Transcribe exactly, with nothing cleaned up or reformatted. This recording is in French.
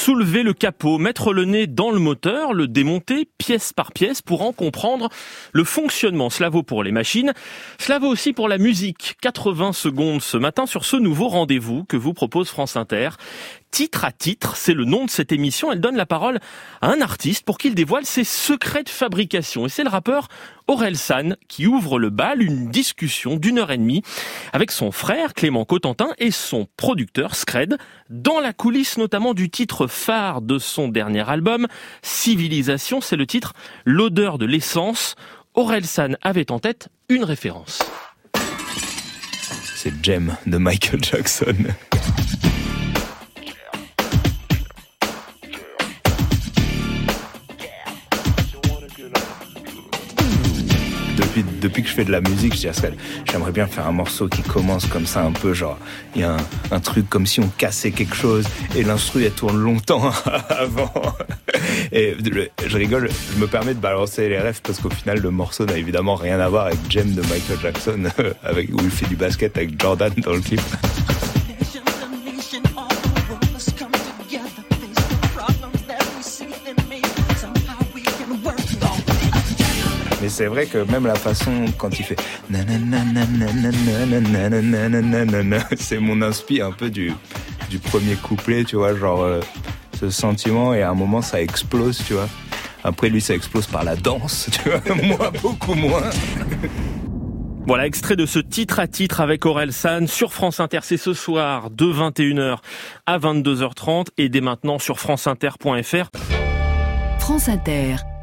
Soulever le capot, mettre le nez dans le moteur, le démonter pièce par pièce pour en comprendre le fonctionnement. Cela vaut pour les machines, cela vaut aussi pour la musique. quatre-vingts secondes ce matin sur ce nouveau rendez-vous que vous propose France Inter. Titre à titre, c'est le nom de cette émission. Elle donne la parole à un artiste pour qu'il dévoile ses secrets de fabrication. Et c'est le rappeur Orelsan qui ouvre le bal, une discussion d'une heure et demie avec son frère Clément Cotentin et son producteur Scred, dans la coulisse notamment du titre phare de son dernier album, Civilisation. C'est le titre L'odeur de l'essence. Orelsan avait en tête une référence. C'est Jem de Michael Jackson. Depuis, depuis que je fais de la musique, je dis à Scred, j'aimerais bien faire un morceau qui commence comme ça, un peu genre, il y a un, un truc comme si on cassait quelque chose et l'instru elle tourne longtemps avant. Et je rigole, je me permets de balancer les refs parce qu'au final le morceau n'a évidemment rien à voir avec Jem de Michael Jackson, avec, où il fait du basket avec Jordan dans le clip. Mais c'est vrai que même la façon quand il fait c'est mon inspi un peu du du premier couplet, tu vois, genre euh, ce sentiment, et à un moment ça explose, tu vois. Après lui ça explose par la danse, tu vois, moi beaucoup moins. Voilà, extrait de ce titre à titre avec Orelsan sur France Inter. C'est ce soir de vingt et une heures à vingt-deux heures trente et dès maintenant sur franceinter point f r. France Inter.